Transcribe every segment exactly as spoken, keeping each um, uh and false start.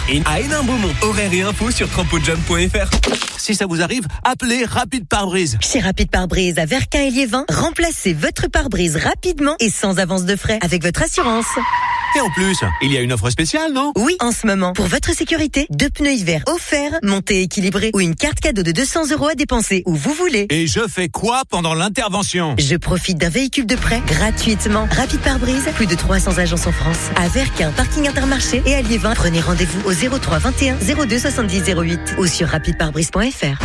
et à Hénin-Beaumont. Horaires et infos sur trampojob point f r. Si ça vous arrive, appelez Rapide Pare-Brise. Chez Rapide Pare-Brise à Verquin et Liévin, remplacez votre pare-brise rapidement et sans avance de frais avec votre assurance. Et en plus, il y a une offre spéciale, non? Oui, en ce moment, pour votre sécurité, deux pneus hiver offerts, montée équilibrée ou une carte cadeau de deux cents euros à dépenser où vous voulez. Et je fais quoi pendant l'intervention? Je profite d'un véhicule de prêt gratuitement. Rapide Pare-Brise, plus de trois cents agences en France. À Verquin, parking Intermarché et à Liévin, prenez rendez-vous au zéro trois vingt et un zéro deux soixante-dix zéro huit ou sur rapide pare brise point f r.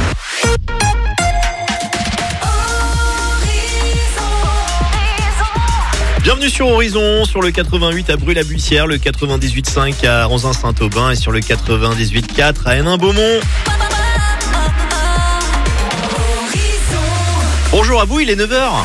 Bienvenue sur Horizon, sur le quatre-vingt-huit à Brûle-la-Buissière, le quatre-vingt-dix-huit virgule cinq à Ranzin-Saint-Aubin et sur le quatre-vingt-dix-huit virgule quatre à Hénin-Beaumont. Bonjour à vous, il est neuf heures.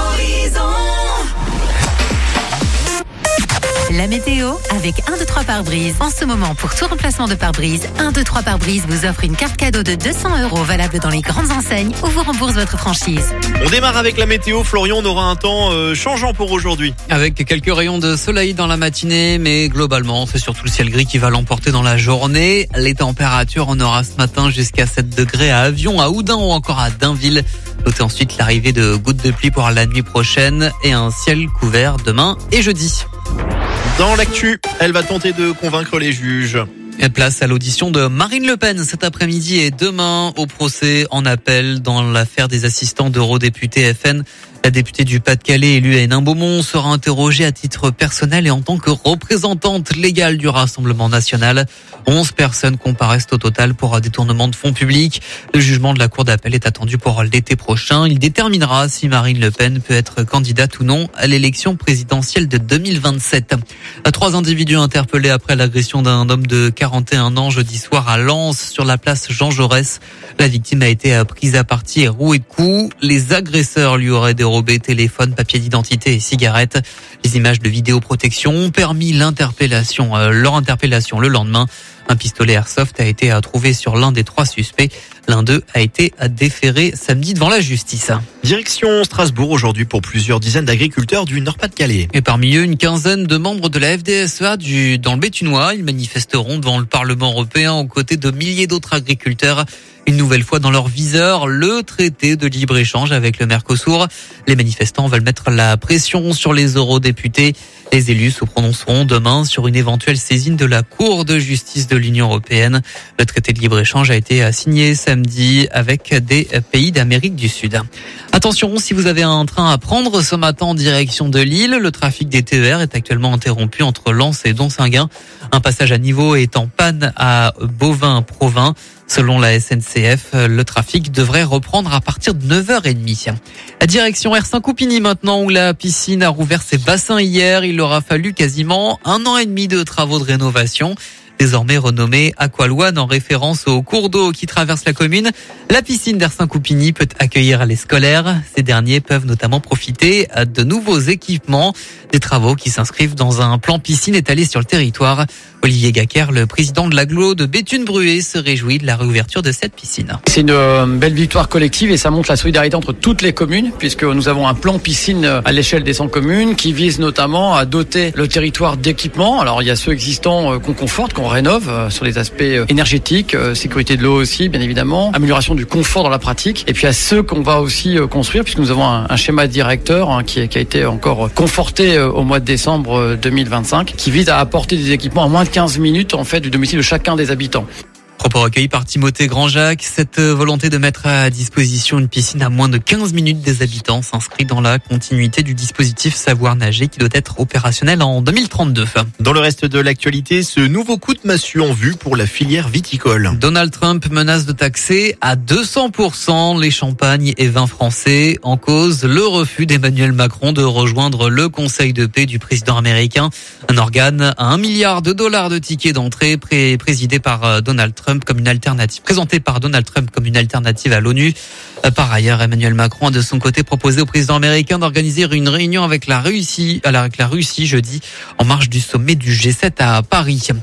La météo avec un, deux, trois pare-brise. En ce moment, pour tout remplacement de pare-brise, un, deux, trois pare-brise vous offre une carte cadeau de deux cents euros valable dans les grandes enseignes ou vous rembourse votre franchise. On démarre avec la météo. Florian, on aura un temps euh, changeant pour aujourd'hui. Avec quelques rayons de soleil dans la matinée, mais globalement, c'est surtout le ciel gris qui va l'emporter dans la journée. Les températures, on aura ce matin jusqu'à sept degrés à Avion, à Oudin ou encore à Dainville. Notez ensuite l'arrivée de gouttes de pluie pour la nuit prochaine et un ciel couvert demain et jeudi. Dans l'actu, elle va tenter de convaincre les juges. Et place à l'audition de Marine Le Pen cet après-midi et demain au procès en appel dans l'affaire des assistants d'eurodéputés F N. La députée du Pas-de-Calais élue à Hénin-Beaumont sera interrogée à titre personnel et en tant que représentante légale du Rassemblement national. Onze personnes comparaissent au total pour un détournement de fonds publics. Le jugement de la Cour d'appel est attendu pour l'été prochain. Il déterminera si Marine Le Pen peut être candidate ou non à l'élection présidentielle de deux mille vingt-sept. Trois individus interpellés après l'agression d'un homme de quarante et un ans jeudi soir à Lens sur la place Jean Jaurès. La victime a été prise à partie et rouée de coups. Les agresseurs lui auraient dérobé téléphone, papier d'identité et cigarettes. Les images de vidéoprotection ont permis l'interpellation, euh, leur interpellation le lendemain. Un pistolet airsoft a été trouvé sur l'un des trois suspects. L'un d'eux a été déféré samedi devant la justice. Direction Strasbourg aujourd'hui pour plusieurs dizaines d'agriculteurs du Nord-Pas-de-Calais. Et parmi eux, une quinzaine de membres de la F D S E A du, dans le Béthunois. Ils manifesteront devant le Parlement européen aux côtés de milliers d'autres agriculteurs. Une nouvelle fois dans leur viseur, le traité de libre-échange avec le Mercosur. Les manifestants veulent mettre la pression sur les eurodéputés. Les élus se prononceront demain sur une éventuelle saisine de la Cour de justice de l'Union européenne. Le traité de libre-échange a été signé samedi avec des pays d'Amérique du Sud. Attention, si vous avez un train à prendre ce matin en direction de Lille, le trafic des T E R est actuellement interrompu entre Lens et Donsinguin. Un passage à niveau est en panne à Beauvais-Provins. Selon la S N C F, le trafic devrait reprendre à partir de neuf heures trente. La direction R cinq Coupigny maintenant, où la piscine a rouvert ses bassins hier. Il aura fallu quasiment un an et demi de travaux de rénovation. Désormais renommée Aqualoine en référence au cours d'eau qui traverse la commune, la piscine d'R cinq Coupigny peut accueillir les scolaires. Ces derniers peuvent notamment profiter de nouveaux équipements, des travaux qui s'inscrivent dans un plan piscine étalé sur le territoire. Olivier Gacker, le président de l'agglo de Béthune-Bruay, se réjouit de la réouverture de cette piscine. C'est une euh, belle victoire collective et ça montre la solidarité entre toutes les communes, puisque nous avons un plan piscine à l'échelle des cent communes qui vise notamment à doter le territoire d'équipements. Alors il y a ceux existants euh, qu'on conforte, qu'on rénove euh, sur les aspects euh, énergétiques, euh, sécurité de l'eau aussi bien évidemment, amélioration du confort dans la pratique, et puis à ceux qu'on va aussi euh, construire, puisque nous avons un, un schéma directeur hein, qui, qui a été encore conforté euh, au mois de décembre euh, deux mille vingt-cinq, qui vise à apporter des équipements à moins de quinze minutes en fait du domicile de chacun des habitants. Propos recueillis par Timothée Grand-Jacques, cette volonté de mettre à disposition une piscine à moins de quinze minutes des habitants s'inscrit dans la continuité du dispositif Savoir Nager qui doit être opérationnel en deux mille trente-deux. Dans le reste de l'actualité, ce nouveau coup de massue en vue pour la filière viticole. Donald Trump menace de taxer à deux cents pour cent les champagnes et vins français. En cause, le refus d'Emmanuel Macron de rejoindre le Conseil de paix du président américain. Un organe à un milliard de dollars de tickets d'entrée pré- présidé par Donald Trump. comme une alternative, présenté par Donald Trump comme une alternative à l'ONU. Par ailleurs, Emmanuel Macron a de son côté proposé au président américain d'organiser une réunion avec la Russie, avec la Russie jeudi, en marge du sommet du G sept à Paris.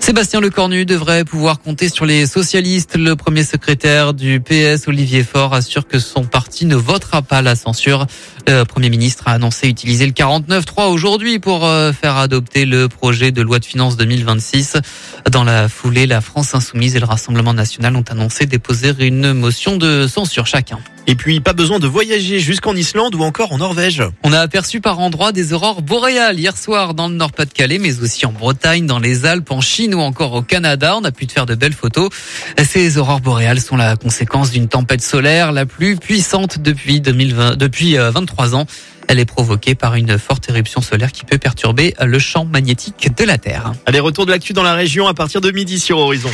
Sébastien Lecornu devrait pouvoir compter sur les socialistes. Le premier secrétaire du P S, Olivier Faure, assure que son parti ne votera pas la censure. Le Premier ministre a annoncé utiliser le quarante-neuf trois aujourd'hui pour faire adopter le projet de loi de finances deux mille vingt-six. Dans la foulée, la France Insoumise et le Rassemblement National ont annoncé déposer une motion de censure chacun. Et puis, pas besoin de voyager jusqu'en Islande ou encore en Norvège. On a aperçu par endroits des aurores boréales hier soir dans le Nord-Pas-de-Calais, mais aussi en Bretagne, dans les Alpes, en Chine ou encore au Canada. On a pu faire de belles photos. Ces aurores boréales sont la conséquence d'une tempête solaire la plus puissante depuis deux mille vingt, depuis vingt-trois ans. Elle est provoquée par une forte éruption solaire qui peut perturber le champ magnétique de la Terre. Allez, retour de l'actu dans la région à partir de midi sur Horizon.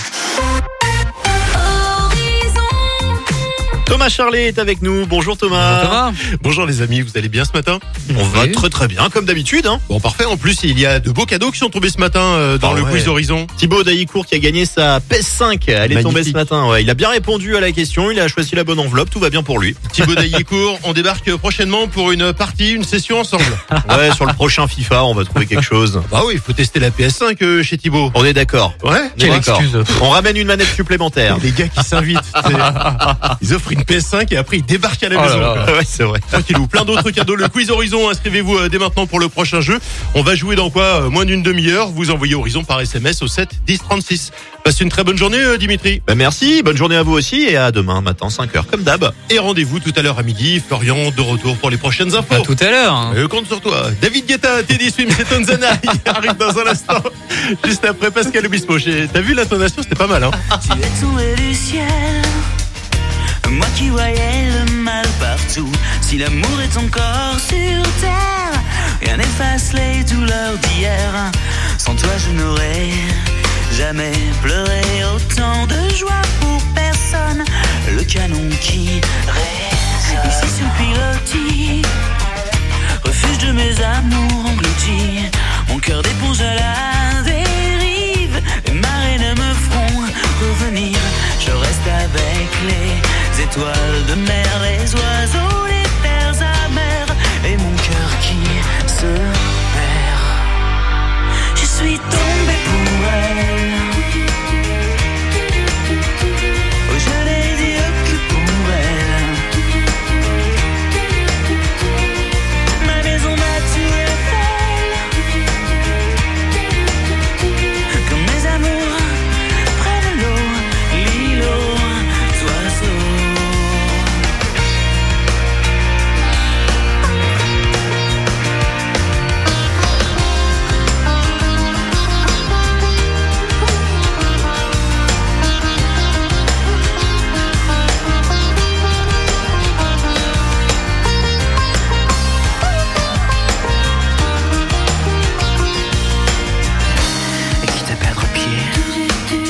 Thomas Charlet est avec nous. Bonjour Thomas. Bonjour Thomas. Bonjour les amis, vous allez bien ce matin? On va très très bien comme d'habitude. Hein. Bon parfait, en plus il y a de beaux cadeaux qui sont tombés ce matin euh, dans ah le ouais. quiz Horizon. Thibaut Daillicourt qui a gagné sa P S cinq. Elle est Magnifique. tombée ce matin. Ouais. Il a bien répondu à la question, il a choisi la bonne enveloppe, tout va bien pour lui. Thibaut Daillicourt, on débarque prochainement pour une partie, une session ensemble. Ouais, sur le prochain FIFA, on va trouver quelque chose. Bah oui, il faut tester la P S cinq euh, chez Thibaut. On est d'accord. Ouais, On est Quelle d'accord. excuse. On ramène une manette supplémentaire. les gars qui s'invitent, tu sais. Ils offrent une P S cinq et après ils débarquent à la Oh là maison. là. quoi. Ouais, c'est vrai. Tranquillou, plein d'autres cadeaux. Le quiz Horizon, inscrivez-vous euh, dès maintenant pour le prochain jeu. On va jouer dans quoi euh, moins d'une demi-heure. Vous envoyez Horizon par S M S au sept dix trente-six. Passez une très bonne journée euh, Dimitri. Bah merci, bonne journée à vous aussi et à demain matin cinq heures comme d'hab. Et rendez-vous tout à l'heure à midi. Florian de retour pour les prochaines infos. À tout à l'heure. Je compte sur toi. David Guetta, Teddy Swim, c'est Tanzana. Il arrive dans un instant. Juste après Pascal Obispo. T'as vu l'intonation, c'était pas mal, hein? Tu es tombé du ciel, moi qui voyais le mal partout. Si l'amour est encore sur terre, rien n'efface les douleurs d'hier. Sans toi je n'aurais jamais pleuré autant de joie pour personne. Le canon qui résonne ici sur le pilotis, refuge de mes amours engloutis. Mon cœur d'éponge à la dérive, les marées ne me feront revenir. Je reste avec les étoiles de mer, les oiseaux, les terres amères, et mon cœur qui se perd. Je suis tombé pour elle. Oh, je n'ai dit que pour elle. Ma maison nature est belle, comme mes amours près de l'eau, l'îlot, oiseaux. Et quitte à perdre pied,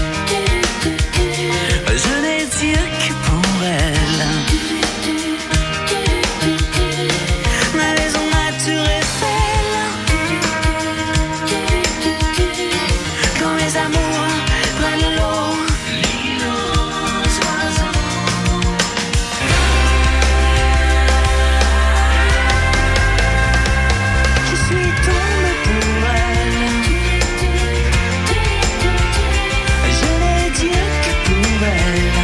je n'ai dit que pour elle. Ma maison nature est belle, quand mes amours prennent l'eau, l'îlot, oiseaux. Je suis tombé pour elle. Je n'ai dit que pour elle.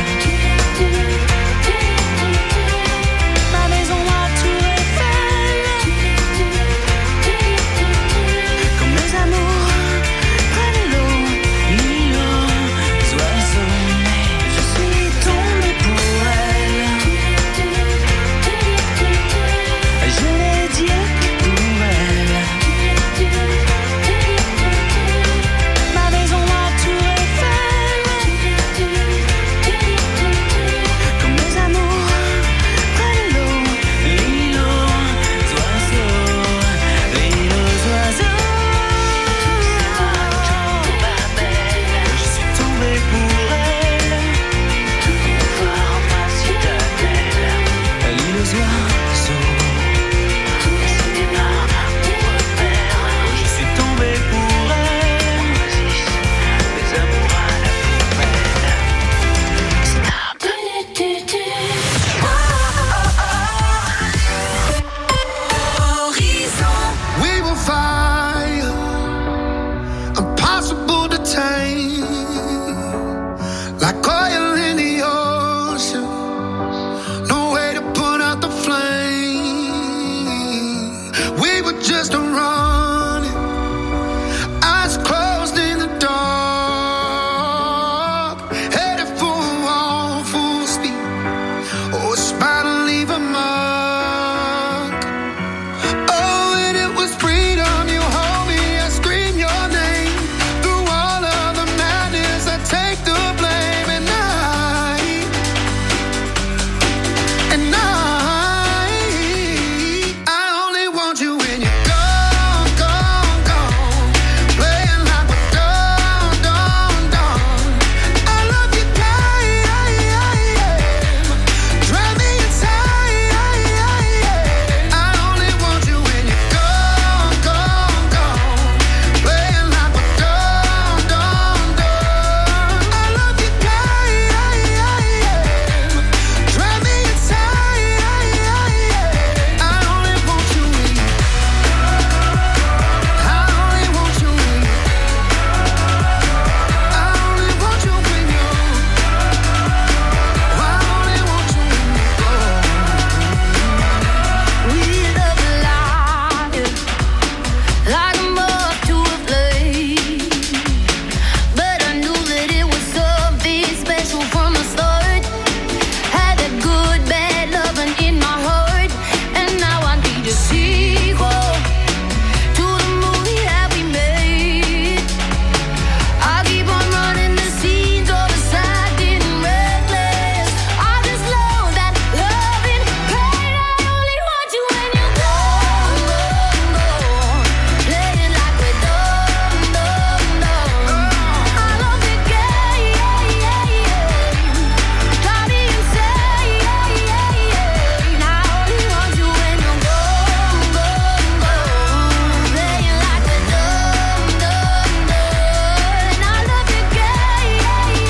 Ma maison nature est belle, comme mes amours prennent l'eau, l'îlot, oiseaux. like oil in the ocean. No way to put out the flame. We were just running, eyes closed in the dark, headed for a wall full speed. Oh, it's about to leave a mark. Oh, and it was freedom. You hold me, I scream your name. Through all of the madness, I take the blame. And I, and I, I only want you when you're gone, gone, gone. Playing like we're done, done, done. I love you, God, drive me inside. I only want you when you're gone, gone, gone. Playing like we're done, done, done. I love you, God, drive me inside. I only want you when you, I only want you when you, I only want you when you, I only want you when you go. We love life like a moth to a flame, but I knew that it was something special from the start. Had that good, bad loving in my heart, and now I need a sequel to the movie that we made. I keep on running the scenes of a sad and reckless. I just love that loving pain. I only want you when you're gone, gone, gone. Playing like we're done, done, done. I love the game, drive me insane. I only want you when you're gone, gone, gone. Playing like we're done, done, done. I love the game,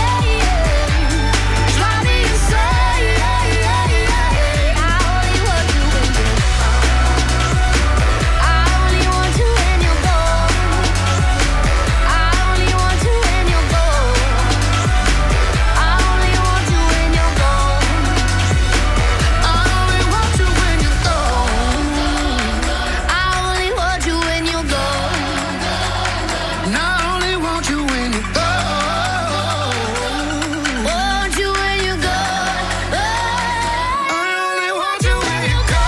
drive me insane. I only want you when you're, I only want you when you're gone. I only want you when you're gone. I only want you when you're gone. I only want you when you're gone. I only want you when you're gone. And I only want you when you're gone. Want you when you're gone. I only want you when you're gone.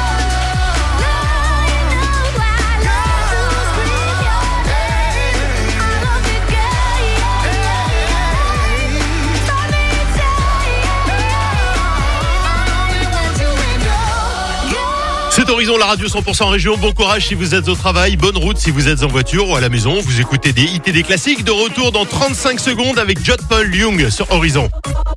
C'est Horizon, la radio cent pour cent région. Bon courage si vous êtes au travail, bonne route si vous êtes en voiture ou à la maison. Vous écoutez des hits et des classiques. De retour dans trente-cinq secondes avec John Paul Young sur Horizon.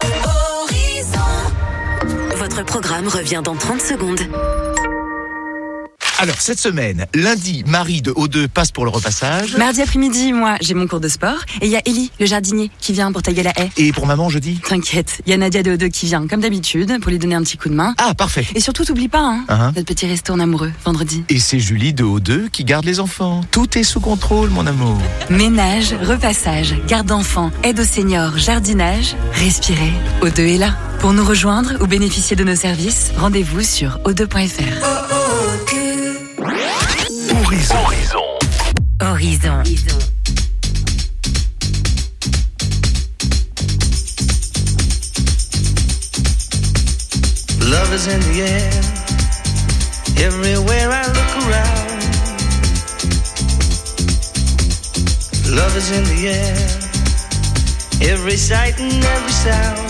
Votre programme revient dans trente secondes. Alors, cette semaine, lundi, Marie de O deux passe pour le repassage. Mardi après-midi, moi, j'ai mon cours de sport. Et il y a Ellie, le jardinier, qui vient pour tailler la haie. Et pour maman, jeudi? T'inquiète, il y a Nadia de O deux qui vient, comme d'habitude, pour lui donner un petit coup de main. Ah, parfait. Et surtout, t'oublies pas, hein, Uh-huh. notre petit resto en amoureux, vendredi. Et c'est Julie de O deux qui garde les enfants. Tout est sous contrôle, mon amour. Ménage, repassage, garde d'enfants, aide aux seniors, jardinage, respirez. O deux est là. Pour nous rejoindre ou bénéficier de nos services, rendez-vous sur o deux point f r. Horizon. Horizon. Love is in the air, everywhere I look around. Love is in the air, every sight and every sound.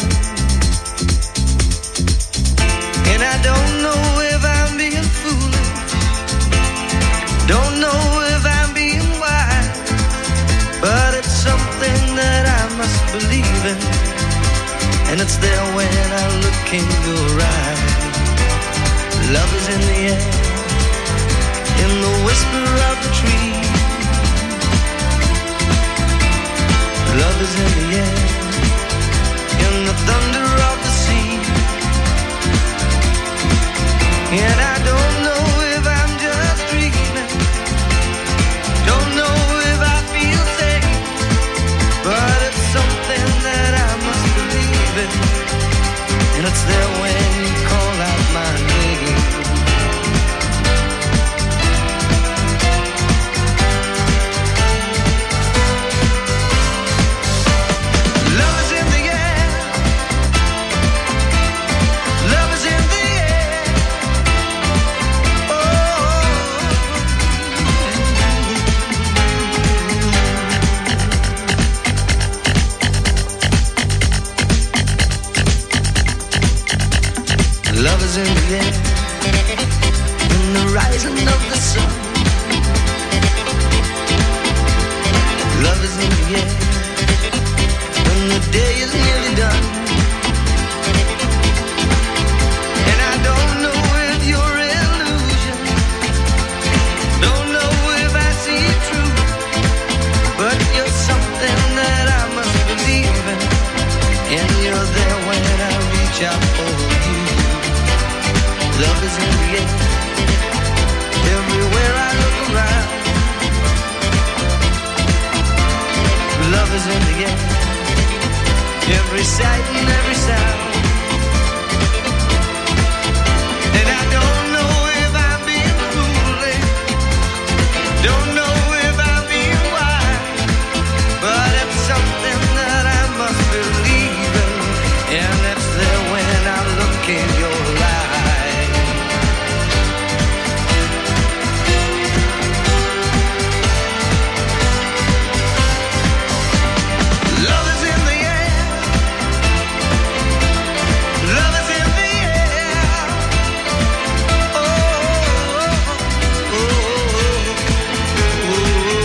And I don't know if I'm being foolish, don't know if I'm being wise, but it's something that I must believe in, and it's there when I look in your eyes. Love is in the air, in the whisper of the tree. Love is in the air, in the thunder of the sea. And I don't know if I'm just dreaming, don't know if I feel safe, but it's something that I must believe. is in the air, in the rising of the sun. Love is in the air, when the day is nearly done. And I don't know if you're illusion, don't know if I see it true, but you're something that I must believe in, and you're there when I reach out for you. Love is in the air, everywhere I look around. Love is in the air, every sight and every sound. And I don't know if I'm being foolish, don't know if I'm being wise, but it's something that I must believe in, and it's there when I look in your eyes. Love is in the air, love is in the air. Oh, oh, oh,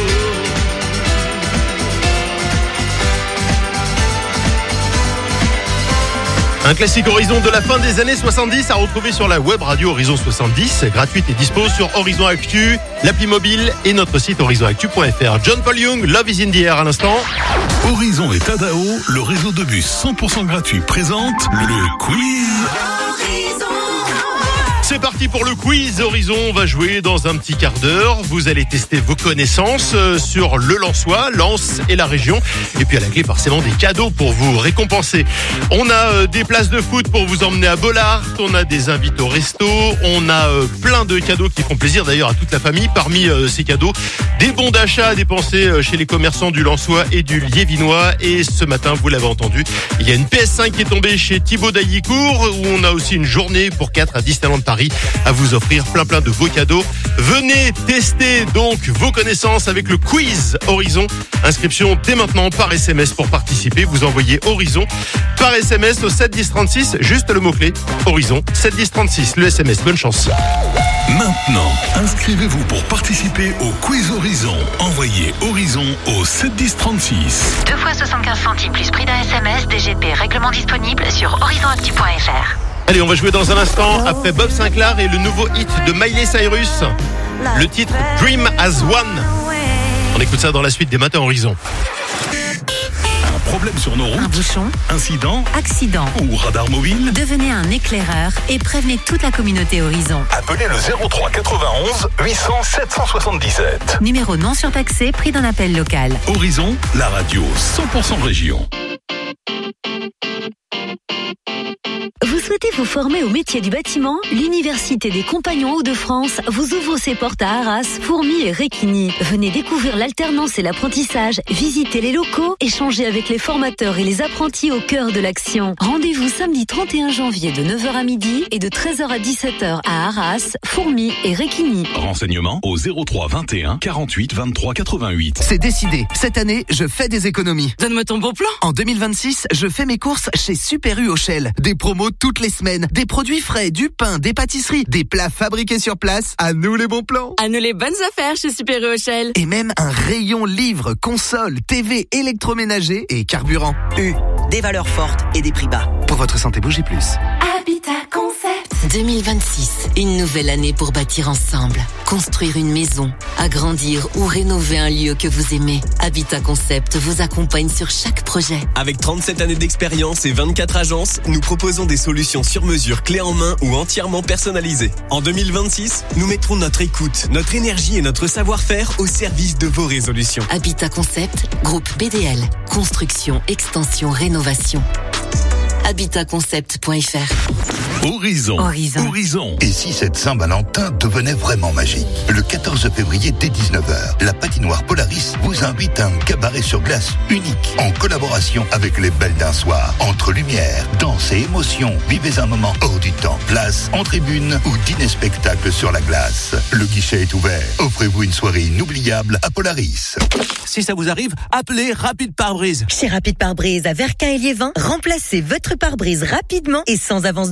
Un classique Horizon de la fin des années soixante-dix à retrouver sur la web radio Horizon soixante-dix, gratuite et dispo sur Horizon Actu, l'appli mobile et notre site horizon actu point f r. John Paul Young, Love is in the air à l'instant. Horizon et Tadao, le réseau de bus cent pour cent gratuit présente le quiz. C'est parti pour le quiz Horizon, on va jouer dans un petit quart d'heure. Vous allez tester vos connaissances sur le Lensois, Lens et la région. Et puis à la clé, forcément, des cadeaux pour vous récompenser. On a des places de foot pour vous emmener à Bollard. On a des invités au resto. On a plein de cadeaux qui font plaisir d'ailleurs à toute la famille. Parmi ces cadeaux, des bons d'achat à dépenser chez les commerçants du Lensois et du Liévinois. Et ce matin, vous l'avez entendu, il y a une P S cinq qui est tombée chez Thibaut Daillicourt, où on a aussi une journée pour quatre à Disneyland Paris à vous offrir plein plein de beaux cadeaux. Venez tester donc vos connaissances avec le quiz Horizon. Inscription dès maintenant par S M S pour participer. Vous envoyez Horizon par S M S au sept dix trente-six, juste le mot-clé Horizon, sept dix trente-six, le S M S. Bonne chance. Maintenant, inscrivez-vous pour participer au quiz Horizon. Envoyez Horizon au sept dix trente-six. deux fois soixante-quinze centimes plus prix d'un S M S, D G P, règlement disponible sur horizon actu point f r. Allez, on va jouer dans un instant après Bob Sinclair et le nouveau hit de Miley Cyrus. Le titre Dream as One. On écoute ça dans la suite des matins Horizon. Un problème sur nos routes, un bouchon, incident, accident ou radar mobile. Devenez un éclaireur et prévenez toute la communauté Horizon. Appelez le zéro trois quatre-vingt-onze huit cents sept cent soixante-dix-sept. Numéro non surtaxé, prix d'un appel local. Horizon, la radio cent pour cent région. Vous souhaitez vous former au métier du bâtiment? L'Université des Compagnons Hauts-de-France vous ouvre ses portes à Arras, Fourmies et Réquigny. Venez découvrir l'alternance et l'apprentissage, visiter les locaux, échanger avec les formateurs et les apprentis au cœur de l'action. Rendez-vous samedi trente et un janvier de neuf heures à midi et de treize heures à dix-sept heures à Arras, Fourmies et Réquigny. Renseignements au zéro trois vingt et un quarante-huit vingt-trois quatre-vingt-huit. C'est décidé. Cette année, je fais des économies. Donne-moi ton bon plan. En deux mille vingt-six, je fais mes courses chez Super U au Shell. Des promos toutes les semaines, des produits frais, du pain, des pâtisseries, des plats fabriqués sur place. À nous les bons plans. À nous les bonnes affaires chez Super U au Shell. Et même un rayon livres, consoles, T V, électroménager et carburant. U, des valeurs fortes et des prix bas. Pour votre santé, bougez plus. Habitat Concept. deux mille vingt-six, une nouvelle année pour bâtir ensemble. Construire une maison, agrandir ou rénover un lieu que vous aimez. Habitat Concept vous accompagne sur chaque projet. Avec trente-sept années d'expérience et vingt-quatre agences, nous proposons des solutions sur mesure, clés en main ou entièrement personnalisées. En deux mille vingt-six, nous mettrons notre écoute, notre énergie et notre savoir-faire au service de vos résolutions. Habitat Concept, groupe B D L. Construction, extension, rénovation. habitat concept point f r. Horizon. Horizon. Horizon. Et si cette Saint-Valentin devenait vraiment magique? Le quatorze février dès dix-neuf heures, la patinoire Polaris vous invite à un cabaret sur glace unique en collaboration avec les Belles d'un Soir. Entre lumière, danse et émotion, vivez un moment hors du temps. Place en tribune ou dîner-spectacle sur la glace. Le guichet est ouvert. Offrez-vous une soirée inoubliable à Polaris. Si ça vous arrive, appelez Rapide Pare-Brise. Chez Rapide Pare-Brise à Verquin et Liévin, remplacez votre pare-brise rapidement et sans avance de frais.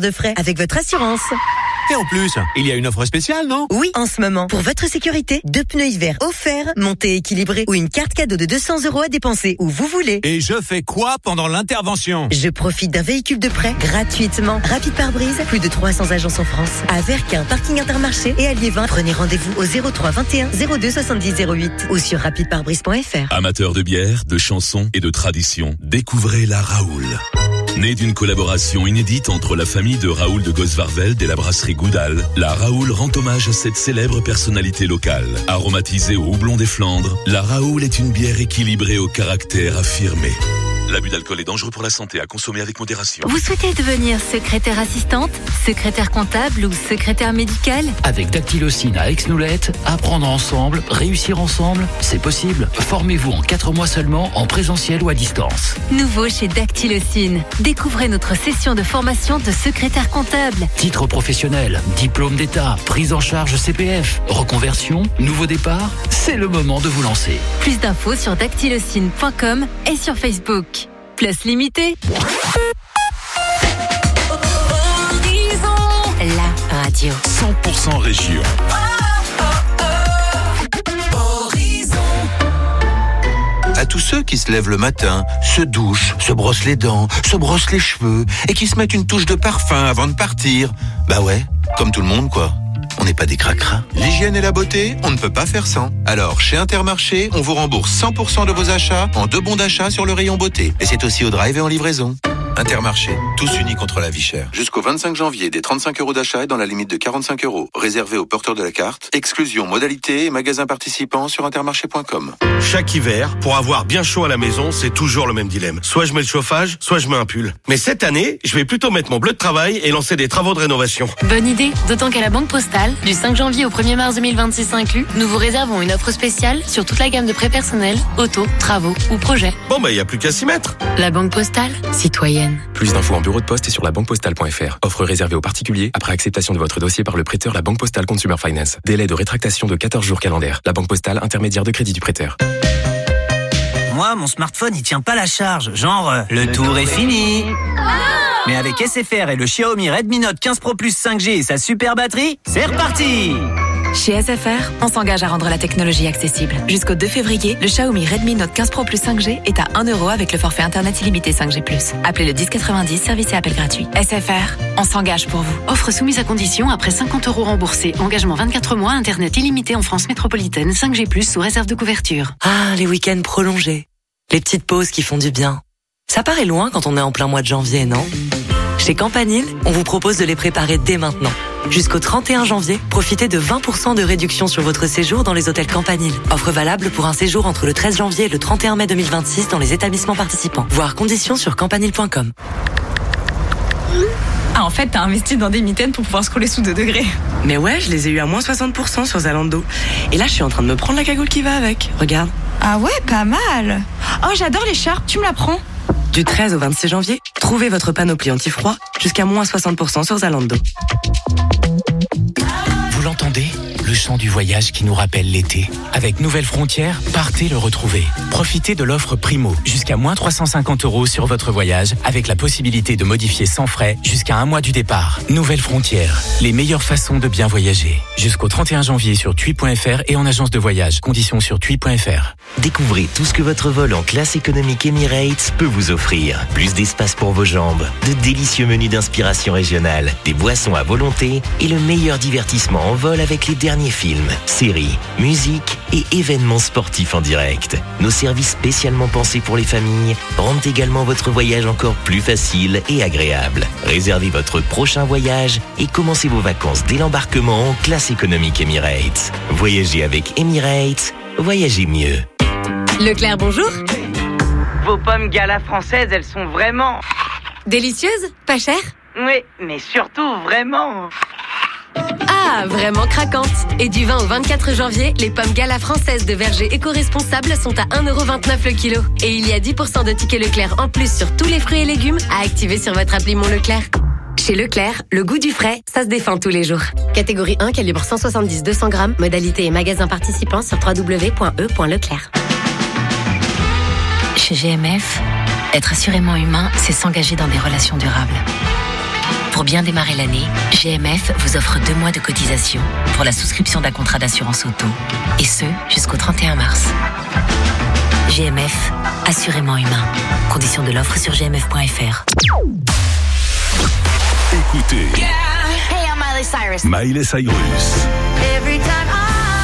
avec votre assurance. Et en plus, il y a une offre spéciale, non? Oui, en ce moment, pour votre sécurité, deux pneus hiver offerts, montée équilibrée ou une carte cadeau de deux cents euros à dépenser où vous voulez. Et je fais quoi pendant l'intervention? Je profite d'un véhicule de prêt gratuitement. Rapide pare-brise, plus de trois cents agences en France. À Verquin, parking Intermarché et à Liévin. Prenez rendez-vous au zéro trois vingt et un zéro deux soixante-dix zéro huit ou sur rapide pare brise point f r. Amateurs de bière, de chansons et de tradition, découvrez la Raoul. Née d'une collaboration inédite entre la famille de Raoul de Gosvarveld et la brasserie Goudal, la Raoul rend hommage à cette célèbre personnalité locale. Aromatisée au houblon des Flandres, la Raoul est une bière équilibrée au caractère affirmé. L'abus d'alcool est dangereux pour la santé, à consommer avec modération. Vous souhaitez devenir secrétaire assistante, secrétaire comptable ou secrétaire médicale? Avec Dactylocine à Aix-Noulette, apprendre ensemble, réussir ensemble, c'est possible. Formez-vous en quatre mois seulement, en présentiel ou à distance. Nouveau chez Dactylocine. Découvrez notre session de formation de secrétaire comptable. Titre professionnel, diplôme d'État, prise en charge C P F, reconversion, nouveau départ, c'est le moment de vous lancer. Plus d'infos sur dactylocine point com et sur Facebook. Place limitée. Horizon, la radio. cent pour cent région. À tous ceux qui se lèvent le matin, se douchent, se brossent les dents, se brossent les cheveux et qui se mettent une touche de parfum avant de partir. Bah ouais, comme tout le monde quoi. On n'est pas des cracras. L'hygiène et la beauté, on ne peut pas faire sans. Alors, chez Intermarché, on vous rembourse cent pour cent de vos achats en deux bons d'achat sur le rayon beauté. Et c'est aussi au drive et en livraison. Intermarché, tous unis contre la vie chère. Jusqu'au vingt-cinq janvier, des trente-cinq euros d'achat et dans la limite de quarante-cinq euros. Réservé aux porteurs de la carte. Exclusion, modalité et magasins participants sur intermarché point com. Chaque hiver, pour avoir bien chaud à la maison, c'est toujours le même dilemme. Soit je mets le chauffage, soit je mets un pull. Mais cette année, je vais plutôt mettre mon bleu de travail et lancer des travaux de rénovation. Bonne idée, d'autant qu'à la Banque Postale, du cinq janvier au premier mars deux mille vingt-six inclus, nous vous réservons une offre spéciale sur toute la gamme de prêts personnels, auto, travaux ou projets. Bon bah, il n'y a plus qu'à s'y mettre. La Banque Postale, citoyenne. Plus d'infos en bureau de poste et sur la banque postale point f r. Offre réservée aux particuliers après acceptation de votre dossier par le prêteur La Banque Postale Consumer Finance. Délai de rétractation de quatorze jours calendaires. La Banque Postale, intermédiaire de crédit du prêteur. Moi, mon smartphone, il tient pas la charge. Genre, euh, le tour est fini. Mais avec S F R et le Xiaomi Redmi Note quinze Pro Plus cinq G et sa super batterie, c'est reparti! Chez S F R, on s'engage à rendre la technologie accessible. Jusqu'au deux février, le Xiaomi Redmi Note quinze Pro Plus cinq G est à un euro avec le forfait internet illimité cinq G plus. Appelez le dix quatre-vingt-dix, service et appel gratuit. S F R, on s'engage pour vous. Offre soumise à condition après cinquante euros remboursés. Engagement vingt-quatre mois, internet illimité en France métropolitaine, cinq G plus sous réserve de couverture. Ah, les week-ends prolongés. Les petites pauses qui font du bien. Ça paraît loin quand on est en plein mois de janvier, non? Chez Campanile, on vous propose de les préparer dès maintenant. Jusqu'au trente et un janvier, profitez de vingt pour cent de réduction sur votre séjour dans les hôtels Campanile. Offre valable pour un séjour entre le treize janvier et le trente et un mai deux mille vingt-six dans les établissements participants. Voir conditions sur campanile point com. Ah, en fait, t'as investi dans des mitaines pour pouvoir scroller sous deux degrés. Mais ouais, je les ai eu à moins soixante pour cent sur Zalando. Et là, je suis en train de me prendre la cagoule qui va avec. Regarde. Ah ouais, pas mal. Oh, j'adore l'écharpe, tu me la prends? Du treize au vingt-six janvier, trouvez votre panoplie anti-froid jusqu'à moins soixante pour cent sur Zalando. Vous l'entendez ? Le chant du voyage qui nous rappelle l'été. Avec Nouvelles Frontières, partez le retrouver. Profitez de l'offre Primo, jusqu'à moins trois cent cinquante euros sur votre voyage, avec la possibilité de modifier sans frais jusqu'à un mois du départ. Nouvelles Frontières, les meilleures façons de bien voyager. Jusqu'au trente et un janvier sur tui point f r et en agence de voyage. Conditions sur tui point f r. Découvrez tout ce que votre vol en classe économique Emirates peut vous offrir. Plus d'espace pour vos jambes, de délicieux menus d'inspiration régionale, des boissons à volonté et le meilleur divertissement en vol avec les derniers films, séries, musique et événements sportifs en direct. Nos services spécialement pensés pour les familles rendent également votre voyage encore plus facile et agréable. Réservez votre prochain voyage et commencez vos vacances dès l'embarquement en classe économique Emirates. Voyagez avec Emirates, voyagez mieux. Leclerc, bonjour. Vos pommes Gala françaises, elles sont vraiment... Délicieuses? Pas chères? Oui, mais surtout vraiment... Ah, vraiment craquante. Et du vingt au vingt-quatre janvier, les pommes Gala françaises de verger éco-responsables sont à un euro vingt-neuf le kilo. Et il y a dix pour cent de tickets Leclerc en plus sur tous les fruits et légumes à activer sur votre appli Mon Leclerc. Chez Leclerc, le goût du frais, ça se défend tous les jours. Catégorie un, calibre cent soixante-dix à deux cents grammes. Modalité et magasin participants sur w w w point e point leclerc. Chez G M F, être assurément humain, c'est s'engager dans des relations durables. Pour bien démarrer l'année, G M F vous offre deux mois de cotisation pour la souscription d'un contrat d'assurance auto. Et ce, jusqu'au trente et un mars. G M F, assurément humain. Conditions de l'offre sur g m f point f r. Écoutez. Yeah. Hey, I'm Miley Cyrus. Miley Cyrus. Every time I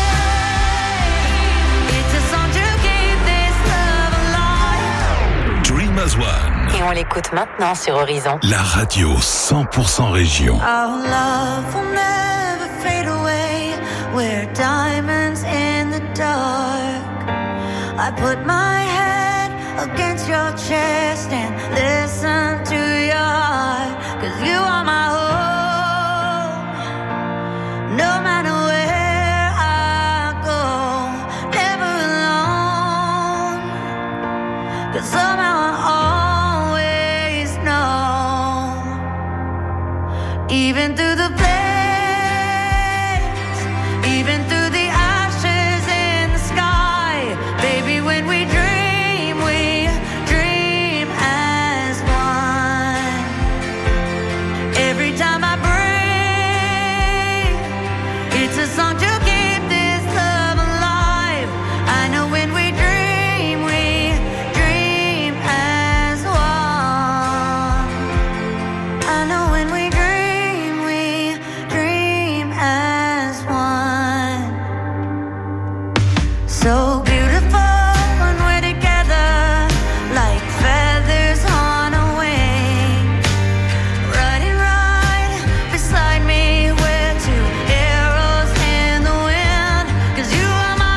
break, it's a song to keep this love alive. Dream as one. Et on l'écoute maintenant sur Horizon. La radio cent pour cent région. Our love will never fade away. We're diamonds in the dark. I put my head against your chest and listen to your heart. 'Cause you are my home. No matter where I go, never alone. 'Cause somehow I always know. Even through the flames, even through the ashes in the sky, baby, when we dream, we dream as one. Every time I breathe, it's a song to keep this love alive. I know when we dream, we dream as one. I know when we dream, we dream as one. So beautiful when we're together, like feathers on a wing. Riding right beside me, we're two arrows in the wind. 'Cause you are my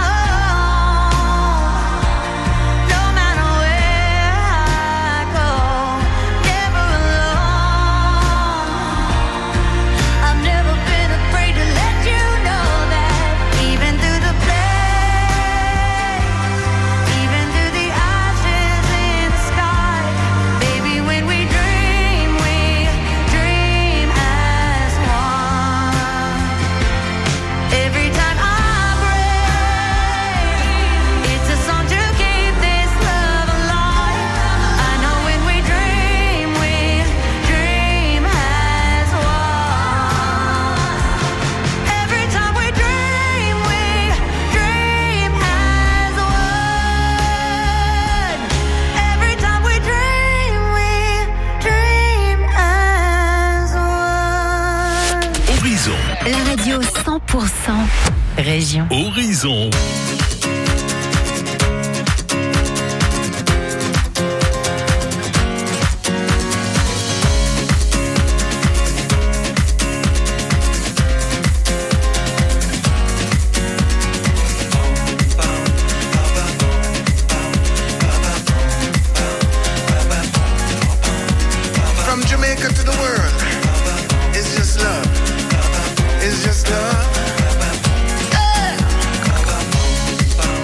home. No matter where I go, never alone. I've never been afraid to let you know that. Even through the flames, even through the ashes in the sky, baby, when we dream, we dream as one. Every time I break, it's a song to keep this love alive. I know when we dream, we dream as one. Every time we dream, we dream as one. Every time we dream, we dream as one. Horizon. La radio cent pour cent région. Horizon. From Jamaica to the world, it's just love. It's just love. Yeah.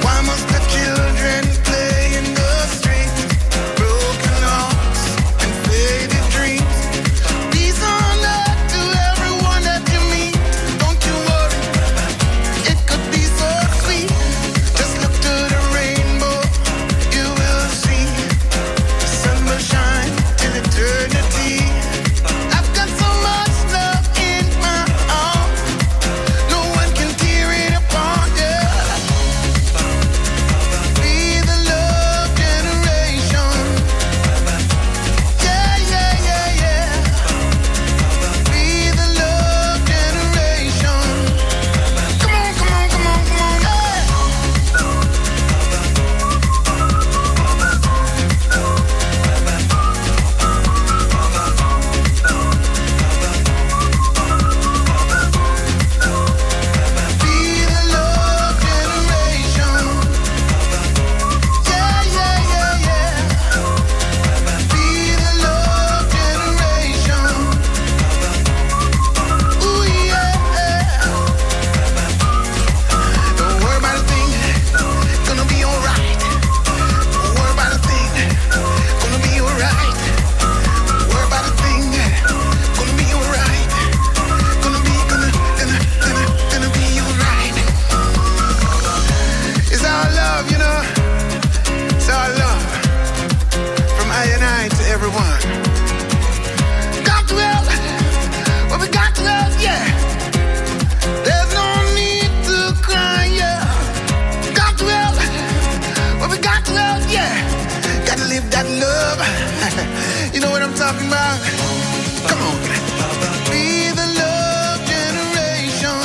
You know what I'm talking about? Come on. Be the love generation.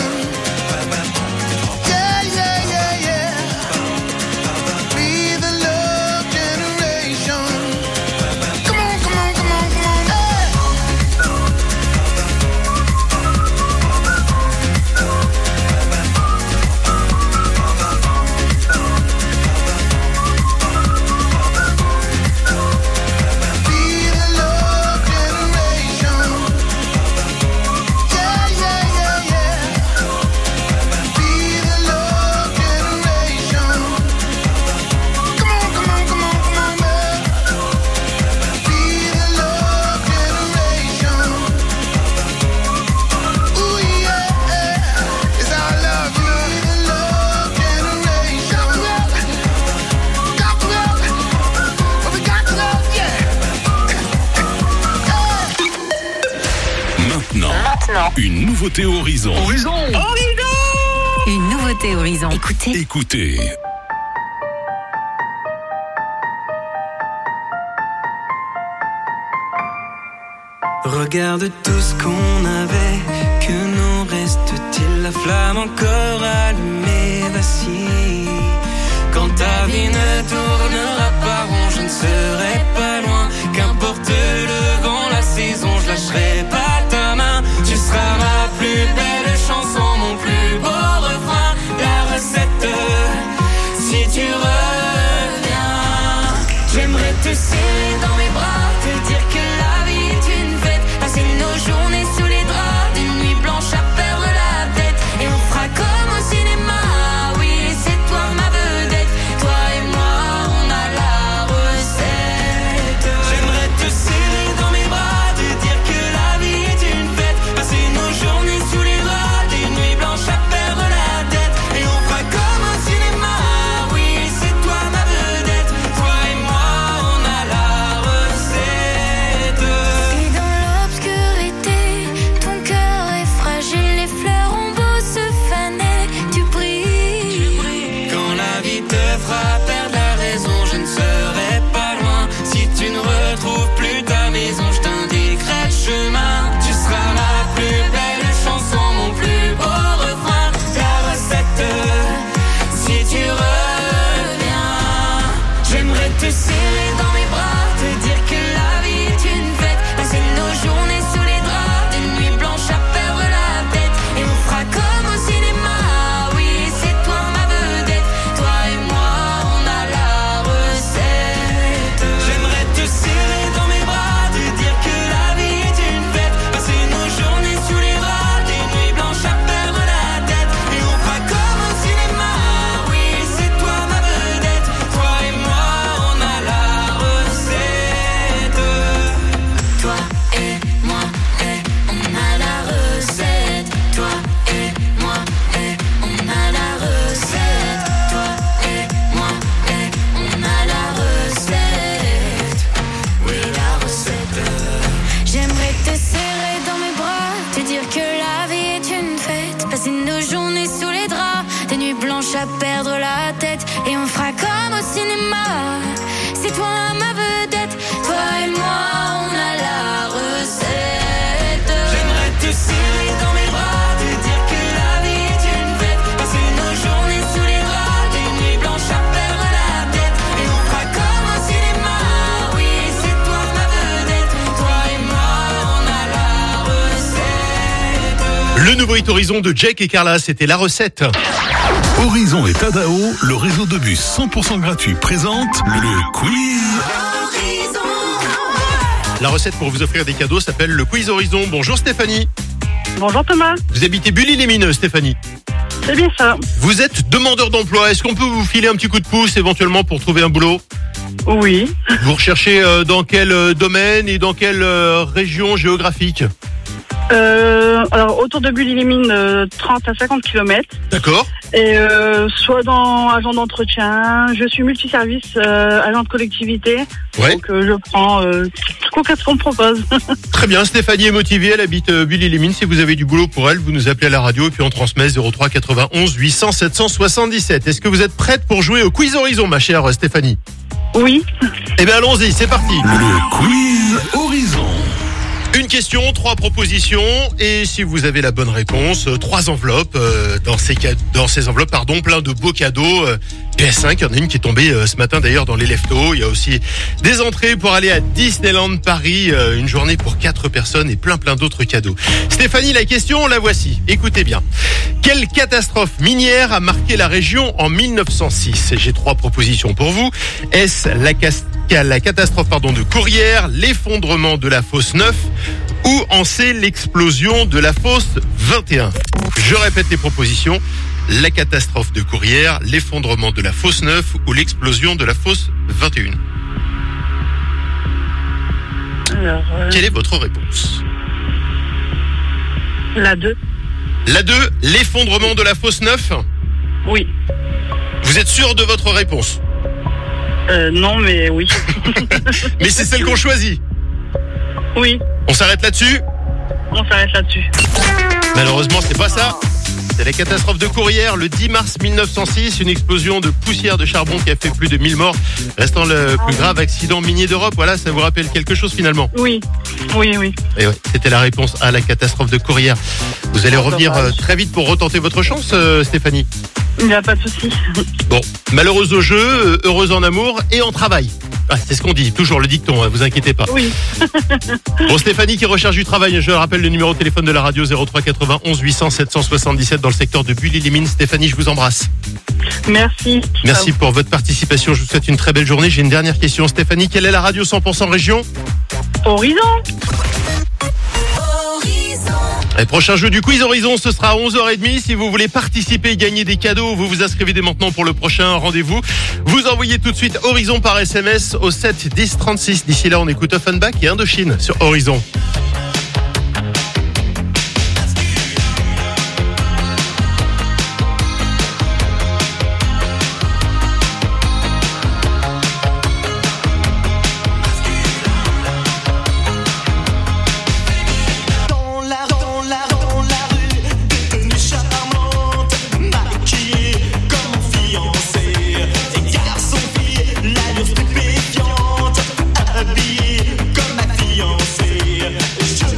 Yeah, yeah, yeah, yeah. Be the love generation. Come on, come on, come on, come on. Hey. Be the love generation. Yeah, yeah, yeah, yeah. Be the love generation. Come on, come on, come on, come on, man. Be the love generation. Ooh, yeah. It's our love, you know. Be the love generation. Got to love. But we got to love, yeah. Maintenant, une nouveauté Horizon. Horizon. Une nouveauté Horizon. Écoutez. Écoutez. Regarde tout ce qu'on avait, que nous reste-t-il? La flamme encore allumée, vacille. Quand ta vie ne tournera pas rond, je ne serai pas loin. Qu'importe le vent, la saison, je lâcherai pas ta main. Tu seras ma plus belle chanson, mon plus beau refrain. La recette, si tu reviens, j'aimerais te serrer dans mes bras, te dire que la vie est une fête. Passer nos journées sous les draps, des nuits blanches à perdre la tête. Et on fera comme au cinéma, oui, c'est toi ma vedette. Toi et moi, on a la recette. J'aimerais te serrer dans mes bras, te dire que la vie est une fête. Passer nos journées sous les draps, des nuits blanches à perdre la tête. Et on fera comme au cinéma, oui, c'est toi ma vedette. Toi et moi, on a la recette. Et dans l'obscurité, ton cœur est fragile, les fleurs ont beau se faner, tu brilles. Quand la vie te fera perdre la raison, je ne serai pas loin. Si tu ne retrouves plus ta maison, je t'indiquerai le chemin. Tu seras ma plus belle chanson, mon plus beau refrain. La recette, si tu reviens, j'aimerais te serrer dans mes bras, te dire que la vie est une fête. Passer nos journées sous les draps, des nuits blanches à perdre la tête. Et on fera comme au cinéma, oui, c'est toi ma vedette. Toi et moi, on a la recette. J'aimerais te serrer dans mes bras, te dire que la vie est une fête. Passer nos journées sous les draps, des nuits blanches à perdre la tête. Et on fera comme au cinéma, oui, c'est toi ma vedette. Toi et moi, on a la recette. Toi et moi, et on a la recette. Toi et moi, et on a la recette. Toi et moi, et on a la recette. Oui, la recette. J'aimerais te serrer dans mes bras, te dire que la vie est une fête. Passer nos journées sous les draps, des nuits blanches à perdre la tête. Et on fera comme au cinéma, c'est toi ma vedette. Toi et moi, on a la recette. J'aimerais te serrer dans mes bras, te dire que la vie est une fête. Passer nos journées sous les draps, des nuits blanches à perdre la tête. Et on fera comme au cinéma, oui, c'est toi ma vedette. Toi et moi, on a la recette. Le nouveau hit Horizon de Jake et Carla, c'était la recette. Horizon et Tadao, le réseau de bus cent pour cent gratuit présente le quiz. La recette pour vous offrir des cadeaux s'appelle le quiz Horizon. Bonjour Stéphanie. Bonjour Thomas. Vous habitez Bully-les-Mines, Stéphanie. C'est bien ça. Vous êtes demandeur d'emploi. Est-ce qu'on peut vous filer un petit coup de pouce éventuellement pour trouver un boulot? Oui. Vous recherchez euh, dans quel euh, domaine et dans quelle euh, région géographique? Euh, alors autour de Bully-les-Mines, euh, trente à cinquante kilomètres. D'accord. Et euh, soit dans agent d'entretien, je suis multiservice, euh, agent de collectivité. Ouais. Donc euh, je prends euh, tout ce qu'on me propose. Très bien, Stéphanie est motivée, elle habite euh, Bully-les-Mines. Si vous avez du boulot pour elle, vous nous appelez à la radio et puis on transmet zéro trois quatre-vingt-onze huit cents sept cent soixante-dix-sept. Est-ce que vous êtes prête pour jouer au quiz Horizon, ma chère Stéphanie? Oui. Eh bien, allons-y, c'est parti. Le quiz Horizon. Une question, trois propositions, et si vous avez la bonne réponse, euh, trois enveloppes. Euh, dans ces ca- dans ces enveloppes, pardon, plein de beaux cadeaux. Euh, P S cinq, il y en a une qui est tombée euh, ce matin d'ailleurs dans les leftos. Il y a aussi des entrées pour aller à Disneyland Paris, euh, une journée pour quatre personnes et plein plein d'autres cadeaux. Stéphanie, la question, la voici. Écoutez bien. Quelle catastrophe minière a marqué la région en mille neuf cent six? J'ai trois propositions pour vous. Est-ce la, cas- la catastrophe pardon, de Courrières, l'effondrement de la fosse neuf ou en C, l'explosion de la fosse vingt et un? Je répète les propositions. La catastrophe de Courrières, l'effondrement de la fosse neuf ou l'explosion de la fosse vingt et un. Alors, euh, Quelle est votre réponse? la deux. La deux, l'effondrement de la fosse neuf? Oui. Vous êtes sûr de votre réponse? Euh, non, mais oui. Mais c'est celle qu'on choisit. Oui. On s'arrête là-dessus? On s'arrête là-dessus. Malheureusement, c'est pas ça. C'est la catastrophe de Courrières le dix mars mille neuf cent six, une explosion de poussière de charbon qui a fait plus de mille morts, restant le plus grave accident minier d'Europe. Voilà, ça vous rappelle quelque chose finalement? Oui, oui, oui. Et ouais, c'était la réponse à la catastrophe de Courrières. Vous allez revenir euh, très vite pour retenter votre chance, euh, Stéphanie. Il n'y a pas de souci. Bon, malheureuse au jeu, euh, heureuse en amour et en travail. Ah, c'est ce qu'on dit, toujours le dicton, hein, vous inquiétez pas. Oui. Bon, Stéphanie qui recherche du travail, je rappelle le numéro de téléphone de la radio zéro trois quatre-vingt-onze huit cents sept cent soixante-dix-sept dans le secteur de Bulle-les-Mines. Stéphanie, je vous embrasse. Merci. Merci pour votre participation, je vous souhaite une très belle journée. J'ai une dernière question, Stéphanie, quelle est la radio cent pour cent région? Horizon. Le prochain jeu du quiz Horizon, ce sera à onze heures trente. Si vous voulez participer et gagner des cadeaux, vous vous inscrivez dès maintenant pour le prochain rendez-vous. Vous envoyez tout de suite Horizon par S M S au sept dix trente-six. D'ici là, on écoute Offenbach et Indochine sur Horizon. Stupéfiante, habillée comme ma fiancée. Je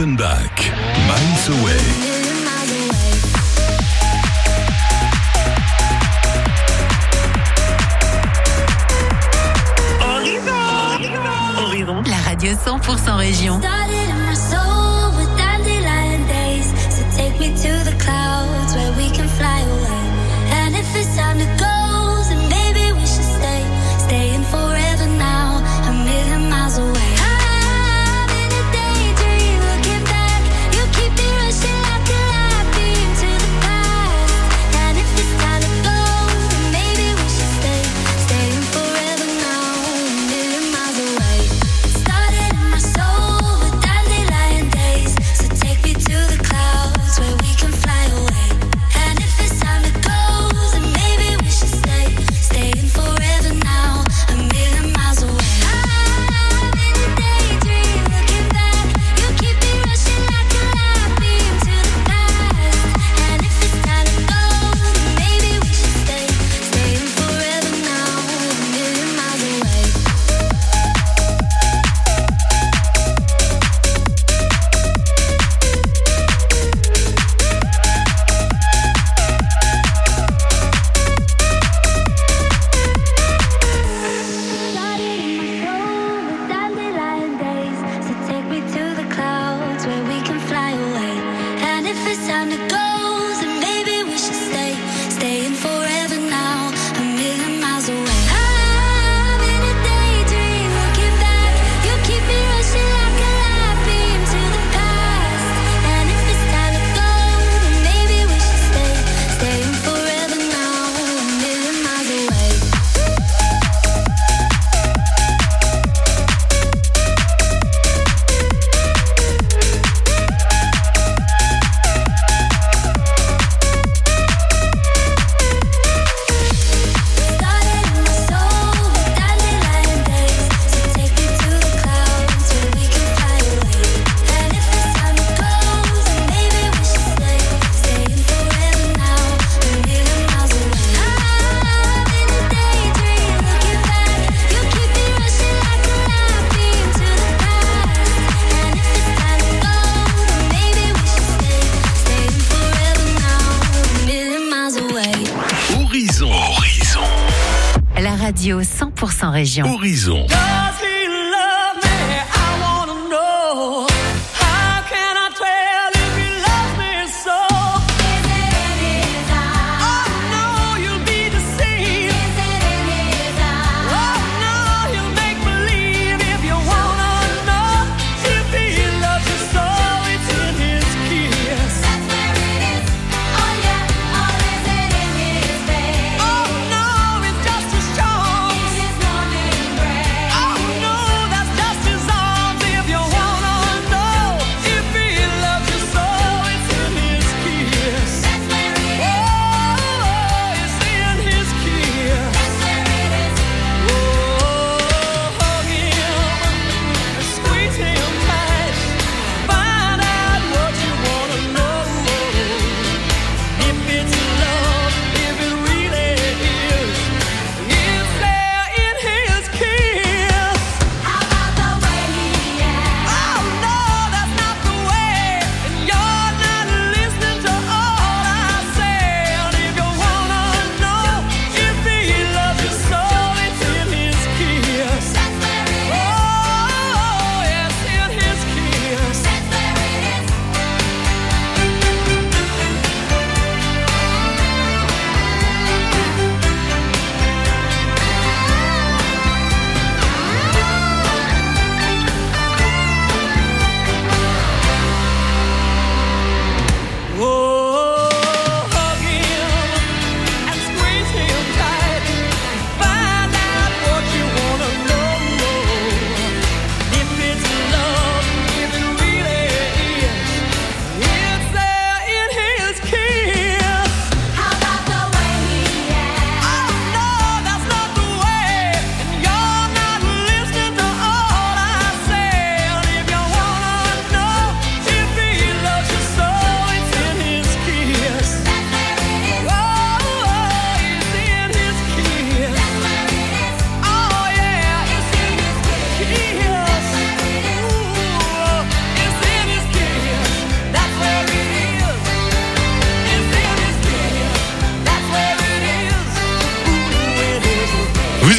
Offenbach, Miles Away. La radio cent pour cent région. Radio cent pour cent région. Horizon. Oh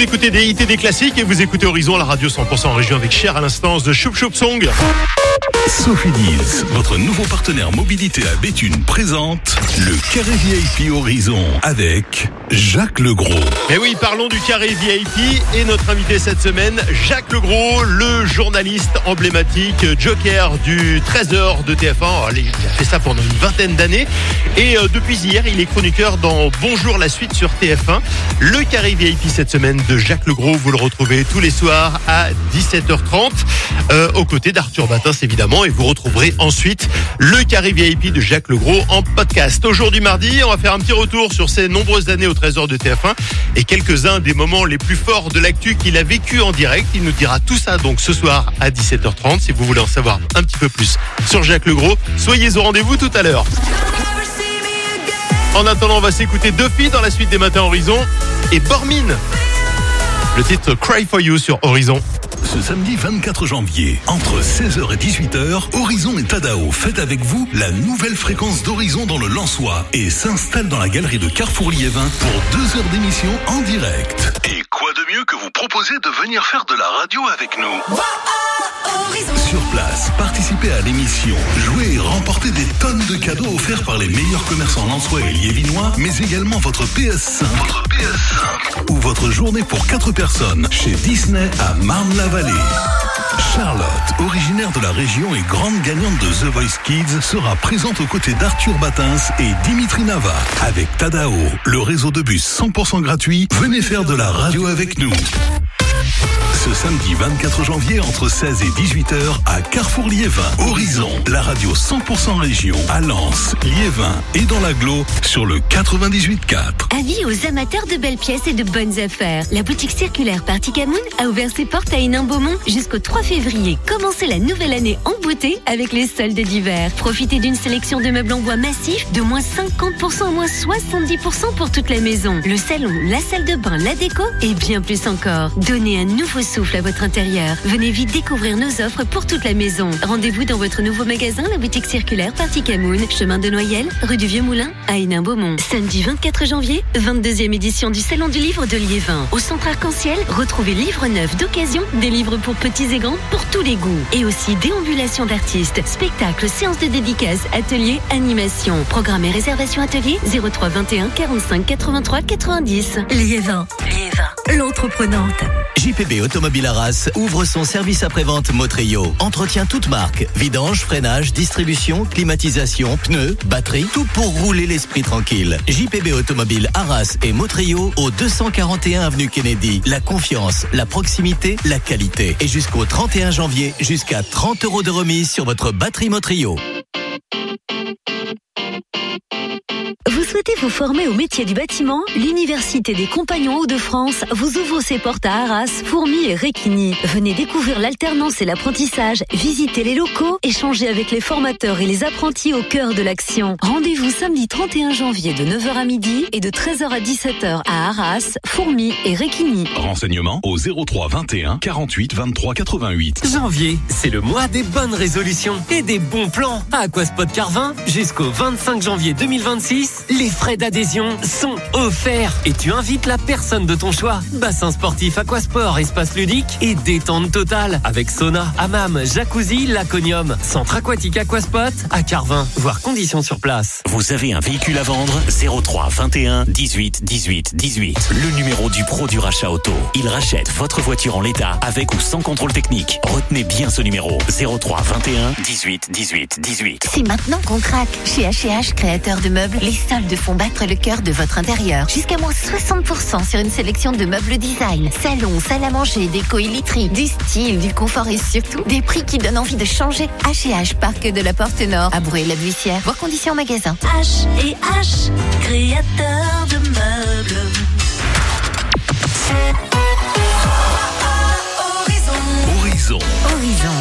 écoutez des hits et des classiques et vous écoutez Horizon, la radio cent pour cent en région avec Cher à l'instant de Choup Choup Song. Sophie Deals, votre nouveau partenaire mobilité à Béthune, présente le Carré V I P Horizon avec Jacques Legros. Et oui, parlons du Carré V I P et notre invité cette semaine, Jacques Legros, le journaliste emblématique, joker du treize heures de T F un. Il a fait ça pendant une vingtaine d'années et euh, depuis hier, il est chroniqueur dans Bonjour la suite sur T F un. Le Carré V I P cette semaine de Jacques Legros, vous le retrouvez tous les soirs à dix-sept heures trente euh, aux côtés d'Arthur Batins évidemment, et vous retrouverez ensuite le Carré V I P de Jacques Legros en podcast. Aujourd'hui mardi, on va faire un petit retour sur ses nombreuses années au treize heures de T F un et quelques-uns des moments les plus forts de l'actu qu'il a vécu en direct. Il nous dira tout ça donc ce soir à dix-sept heures trente. Si vous voulez en savoir un petit peu plus sur Jacques Legros, soyez au rendez-vous tout à l'heure. En attendant, on va s'écouter Duffy dans la suite des Matins Horizon et Bormine. Le titre Cry for You sur Horizon. Ce samedi vingt-quatre janvier, entre seize heures et dix-huit heures, Horizon et Tadao fêtent avec vous la nouvelle fréquence d'Horizon dans le Lensois et s'installent dans la galerie de Carrefour Liévin pour deux heures d'émission en direct. Et quoi de mieux que vous proposer de venir faire de la radio avec nous? Sur place, participez à l'émission, jouez et remportez des tonnes de cadeaux offerts par les meilleurs commerçants lensois et liévinois, mais également votre P S cinq, votre P S cinq ou votre journée pour quatre personnes chez Disney à Marne-la-Vallée. Charlotte, originaire de la région et grande gagnante de The Voice Kids, sera présente aux côtés d'Arthur Batins et Dimitri Nava. Avec Tadao, le réseau de bus cent pour cent gratuit, venez faire de la radio avec nous. Ce samedi vingt-quatre janvier, entre seize et dix-huit heures, à Carrefour Liévin. Horizon, la radio cent pour cent région, à Lens, Liévin et dans l'agglo, sur le quatre-vingt-dix-huit quatre. Avis aux amateurs de belles pièces et de bonnes affaires. La boutique circulaire Party Camoun a ouvert ses portes à Hénin-Beaumont jusqu'au trois février. Commencez la nouvelle année en beauté avec les soldes d'hiver. Profitez d'une sélection de meubles en bois massif de moins cinquante pour cent à moins soixante-dix pour cent pour toute la maison. Le salon, la salle de bain, la déco et bien plus encore. Donnez un nouveau souffle à votre intérieur. Venez vite découvrir nos offres pour toute la maison. Rendez-vous dans votre nouveau magasin, la boutique circulaire Party Camoun, chemin de Noyelles, rue du Vieux Moulin, à Hénin-Beaumont. Samedi vingt-quatre janvier, vingt-deuxième édition du Salon du Livre de Liévin. Au Centre Arc-en-Ciel, retrouvez livres neufs d'occasion, des livres pour petits et grands, pour tous les goûts. Et aussi déambulation d'artistes, spectacles, séances de dédicaces, ateliers, animations. Programme et réservation atelier zéro trois vingt et un quarante-cinq quatre-vingt-trois quatre-vingt-dix. Liévin. Liévin. L'entreprenante. J P B Automobile Arras ouvre son service après-vente Motrio. Entretien toute marque, vidange, freinage, distribution, climatisation, pneus, batterie, tout pour rouler l'esprit tranquille. J P B Automobile Arras et Motrio au deux cent quarante et un avenue Kennedy. La confiance, la proximité, la qualité. Et jusqu'au trente et un janvier, jusqu'à trente euros de remise sur votre batterie Motrio. Vous souhaitez vous former au métier du bâtiment? L'Université des Compagnons Hauts-de-France vous ouvre ses portes à Arras, Fourmies et Réquigny. Venez découvrir l'alternance et l'apprentissage, visiter les locaux, échanger avec les formateurs et les apprentis au cœur de l'action. Rendez-vous samedi trente et un janvier de neuf heures à midi et de treize heures à dix-sept heures à Arras, Fourmies et Réquigny. Renseignements au zéro trois vingt et un quarante-huit vingt-trois quatre-vingt-huit. Janvier, c'est le mois des bonnes résolutions et des bons plans. À Aquaspot Carvin, jusqu'au vingt-cinq janvier deux mille vingt-six, les frais d'adhésion sont offerts et tu invites la personne de ton choix. Bassin sportif, aquasport, espace ludique et détente totale avec sauna, hammam, jacuzzi, laconium. Centre aquatique Aquaspot à Carvin. Voir conditions sur place. Vous avez un véhicule à vendre? zéro trois vingt et un dix-huit dix-huit dix-huit. Le numéro du pro du rachat auto. Il rachète votre voiture en l'état avec ou sans contrôle technique. Retenez bien ce numéro. zéro trois vingt et un dix-huit dix-huit dix-huit. C'est maintenant qu'on craque. Chez H et H, créateur de meubles, les soldes font battre le cœur de votre intérieur. Jusqu'à moins soixante pour cent sur une sélection de meubles design, salon, salle à manger, déco et literie, du style, du confort et surtout des prix qui donnent envie de changer. H et H, parc de la Porte Nord, à Bruay-la-Buissière. Voir conditions en magasin. H et H, créateur de meubles. Horizon. Horizon.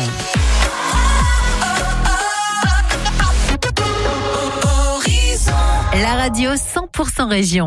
La radio cent pour cent région.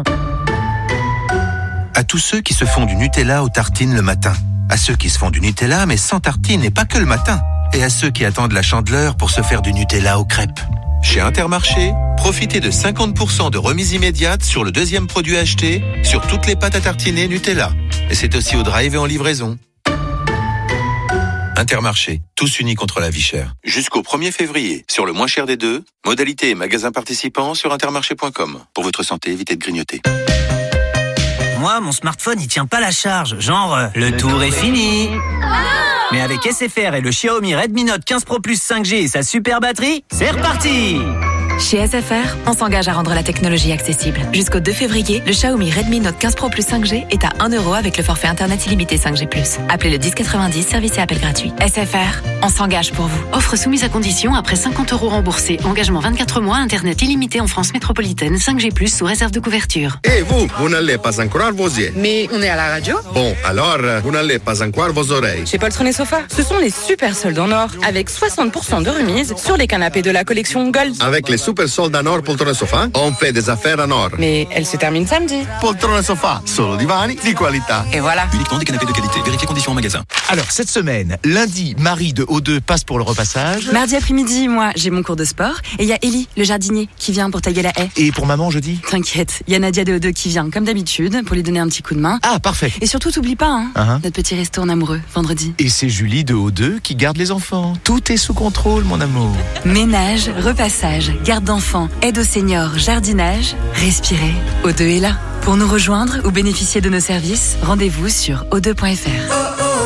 À tous ceux qui se font du Nutella aux tartines le matin. À ceux qui se font du Nutella mais sans tartines et pas que le matin. Et à ceux qui attendent la Chandeleur pour se faire du Nutella aux crêpes. Chez Intermarché, profitez de cinquante pour cent de remise immédiate sur le deuxième produit acheté sur toutes les pâtes à tartiner Nutella. Et c'est aussi au drive et en livraison. Intermarché, tous unis contre la vie chère. Jusqu'au premier février, sur le moins cher des deux, modalités et magasins participants sur intermarché point com. Pour votre santé, évitez de grignoter. Moi, mon smartphone, il tient pas la charge. Genre, euh, le, le tour, tour est fini. Ah Mais avec S F R et le Xiaomi Redmi Note quinze Pro Plus cinq G et sa super batterie, c'est reparti. Chez S F R, on s'engage à rendre la technologie accessible. Jusqu'au deux février, le Xiaomi Redmi Note quinze Pro Plus cinq G est à un euro avec le forfait internet illimité cinq G plus. Appelez le dix quatre-vingt-dix, service et appel gratuit. S F R, on s'engage pour vous. Offre soumise à condition après cinquante euros remboursés. Engagement vingt-quatre mois, internet illimité en France métropolitaine, cinq G plus sous réserve de couverture. Et vous, vous n'allez pas encore vos yeux. Mais on est à la radio. Bon, alors, vous n'allez pas encore vos oreilles. Chez Poltron et Sofa, ce sont les super soldes en or, avec soixante pour cent de remise sur les canapés de la collection Gold. Avec les super soldes en or Poltron et Sofa, on fait des affaires en or. Mais elle se termine samedi. Poltron et Sofa, solo divani di qualità. Et voilà. Uniquement des canapés de qualité. Vérifiez conditions en magasin. Alors, cette semaine, lundi, Marie de O deux passe pour le repassage. Mardi après-midi, moi, j'ai mon cours de sport. Et il y a Ellie, le jardinier, qui vient pour tailler la haie. Et pour maman, jeudi ? T'inquiète, il y a Nadia de O deux qui vient, comme d'habitude, pour lui donner un petit coup de main. Ah, parfait. Et surtout, t'oublies pas, hein, uh-huh. notre petit resto en amoureux, vendredi. Et c'est Julie de O deux qui garde les enfants. Tout est sous contrôle, mon amour. Ménage, repassage, garde d'enfants, aide aux seniors, jardinage, respirez. O deux est là. Pour nous rejoindre ou bénéficier de nos services, rendez-vous sur o deux point f r.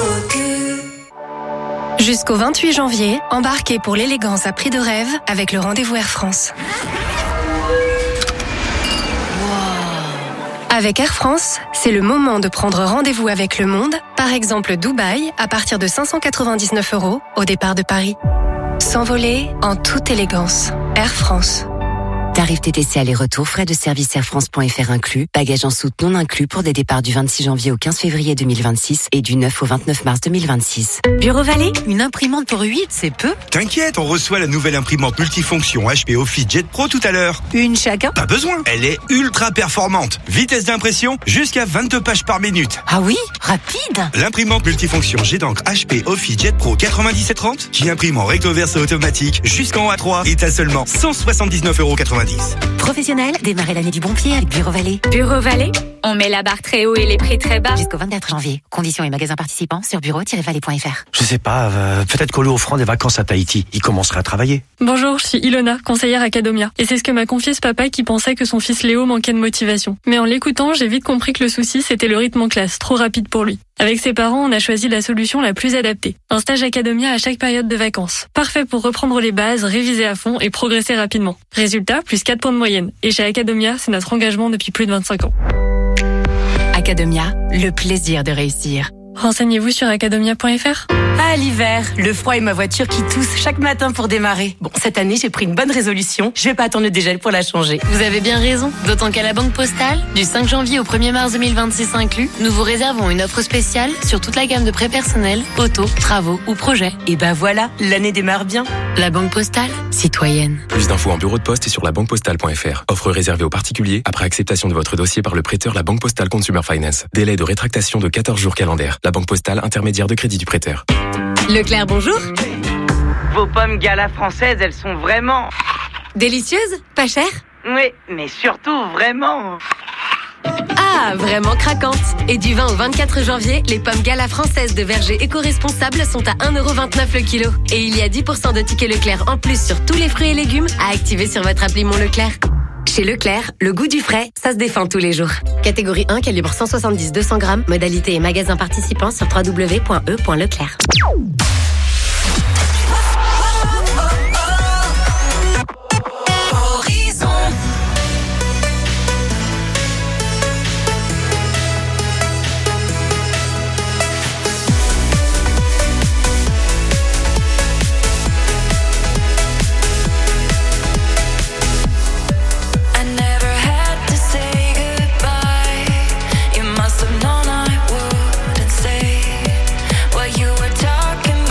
Jusqu'au vingt-huit janvier, embarquez pour l'élégance à prix de rêve avec le rendez-vous Air France. Avec Air France, c'est le moment de prendre rendez-vous avec le monde, par exemple Dubaï, à partir de cinq cent quatre-vingt-dix-neuf euros au départ de Paris. S'envoler en toute élégance. Air France. Tarif T T C aller-retour, frais de service air france point f r inclus, bagages en soute non inclus pour des départs du vingt-six janvier au quinze février deux mille vingt-six et du neuf au vingt-neuf mars deux mille vingt-six. Bureau Vallée, une imprimante pour huit, c'est peu. T'inquiète, on reçoit la nouvelle imprimante multifonction H P OfficeJet Pro tout à l'heure. Une chacun ? Pas besoin, elle est ultra performante. Vitesse d'impression, jusqu'à vingt-deux pages par minute. Ah oui, rapide. L'imprimante multifonction G d'encre H P OfficeJet Pro quatre-vingt-dix-sept trente qui imprime en recto verso automatique jusqu'en A trois est à seulement cent soixante-dix-neuf euros quatre-vingt-dix. Professionnel, démarrez l'année du bon pied avec Bureau Vallée. Bureau Vallée, on met la barre très haut et les prix très bas. Jusqu'au vingt-quatre janvier. Conditions et magasins participants sur bureau tiret vallée point f r. Je sais pas, euh, peut-être qu'Olo offrant des vacances à Tahiti, il commencerait à travailler. Bonjour, je suis Ilona, conseillère Academia. Et c'est ce que m'a confié ce papa qui pensait que son fils Léo manquait de motivation. Mais en l'écoutant, j'ai vite compris que le souci, c'était le rythme en classe, trop rapide pour lui. Avec ses parents, on a choisi la solution la plus adaptée. Un stage Academia à chaque période de vacances. Parfait pour reprendre les bases, réviser à fond et progresser rapidement. Résultat, plus quatre points de moyenne. Et chez Academia, c'est notre engagement depuis plus de vingt-cinq ans. Academia, le plaisir de réussir. Renseignez-vous sur academia point f r. Ah, l'hiver, le froid et ma voiture qui tousse chaque matin pour démarrer. Bon, cette année, j'ai pris une bonne résolution. Je vais pas attendre le dégel pour la changer. Vous avez bien raison. D'autant qu'à la Banque Postale, du cinq janvier au premier mars deux mille vingt-six inclus, nous vous réservons une offre spéciale sur toute la gamme de prêts personnels, auto, travaux ou projets. Et ben voilà, l'année démarre bien. La Banque Postale, citoyenne. Plus d'infos en bureau de poste et sur la banque postale point f r. Offre réservée aux particuliers après acceptation de votre dossier par le prêteur La Banque Postale Consumer Finance. Délai de rétractation de quatorze jours calendaires. La Banque Postale, intermédiaire de crédit du prêteur. Leclerc, bonjour. Vos pommes Gala françaises, elles sont vraiment... Délicieuses ? Pas chères ? Oui, mais surtout vraiment... Ah, vraiment craquantes. Et du vingt au vingt-quatre janvier, les pommes Gala françaises de verger éco-responsables sont à un euro vingt-neuf le kilo. Et il y a dix pour cent de tickets Leclerc en plus sur tous les fruits et légumes à activer sur votre appli Mon Leclerc. Chez Leclerc, le goût du frais, ça se défend tous les jours. Catégorie un, calibre cent soixante-dix à deux cents grammes. Modalité et magasin participants sur w w w point e point leclerc. Talking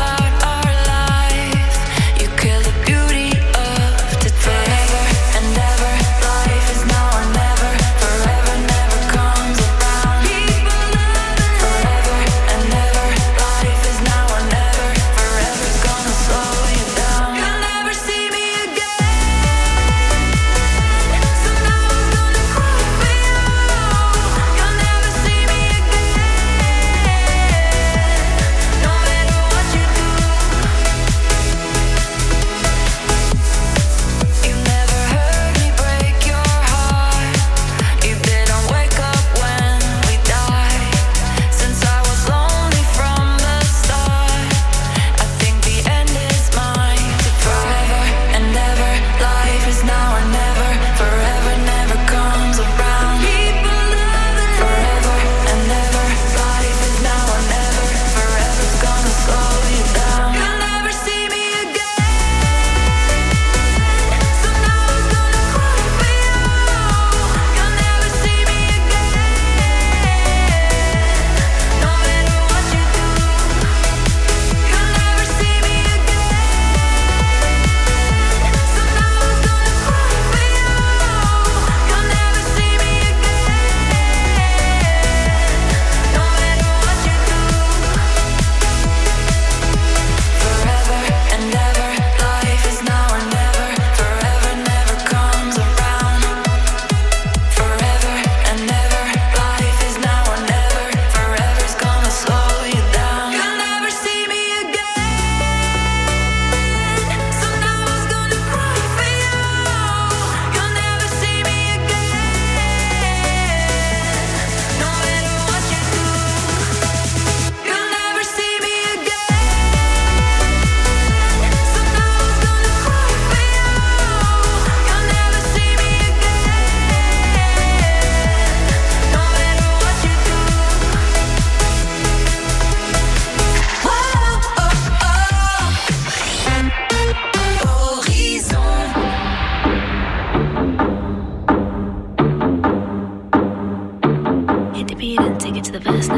the best now.